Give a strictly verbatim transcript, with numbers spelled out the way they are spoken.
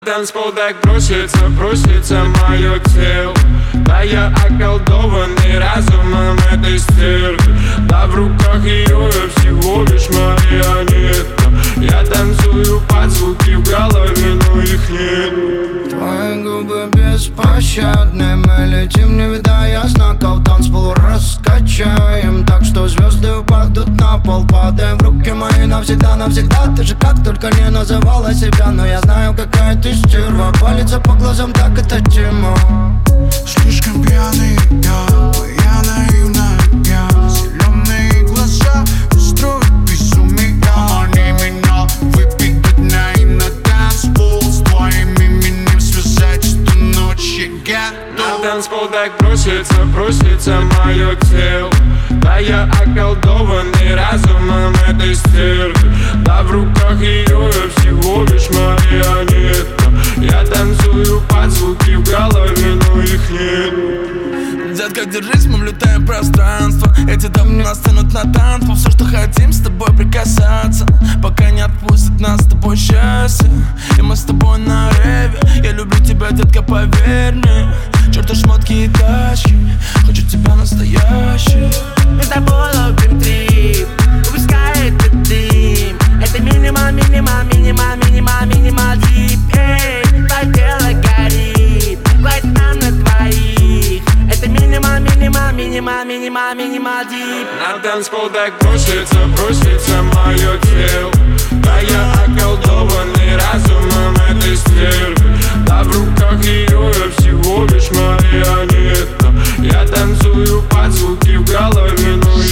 Танцпол так просится, просится мое тело. Да я околдованный разумом этой стервы. Да в руках ее я всего лишь марионетка. Я танцую под звуки в голове, но их нет. Твои губы беспощадны, мы летим, не видая знаков. Танцпол раскачаем так, что звезды упадут на пол. Падаем в руки мои навсегда, навсегда. Ты же как только не называла себя, но я знаю, какая ты стерва. Палится по глазам, так это тема. Слишком пьяный я, моя наивная, зеленые глаза устроят безумие. Они меня выпить до дня и на танцпол. С твоим именем связать эту ночь я готов. На танцпол так просится, просится мое тело. Да я околдованный разумом этой стервы. Да в руках ее я всего лишь марионетка. Я танцую под звуки в голове, но их нет. Детка, держись, мы влетаем в пространство. Эти дамы нас тянут на танцпол. Все, что хотим, с тобой прикасаться, пока не отпустит нас с тобой счастье. И мы с тобой на реве. Я люблю тебя, детка, поверь мне. Чёрты шмотки и тачки, хочу тебя настоящий. Мы с тобой ловим трип, выпускай этот дым. Это минимал, минимал, минимал, минимал, минимал дип. Эй, твое тело горит, гладь нам на двоих. Это минимал, минимал, минимал, минимал, минимал дип. На танцпол так просится, просится мое тело. Да я околдованный разумом этой стервы. Да в руках ее я всего лишь марионетка. Я танцую под звуки в голове, но